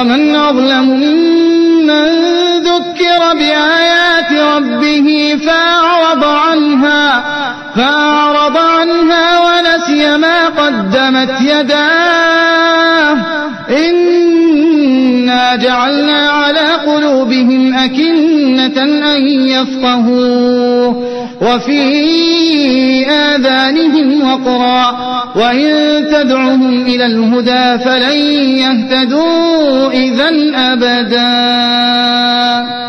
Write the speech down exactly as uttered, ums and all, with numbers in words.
ومن أظلم ممن ذكر بآيات ربه فأعرض عنها فأعرض عنها ونسي ما قدمت يداه إنا جعلنا على قلوبهم أكنة أن يفقهوه وفي آذانهم وقرا وإن تدعهم إلى الهدى فلن يهتدوا إذا أبدا.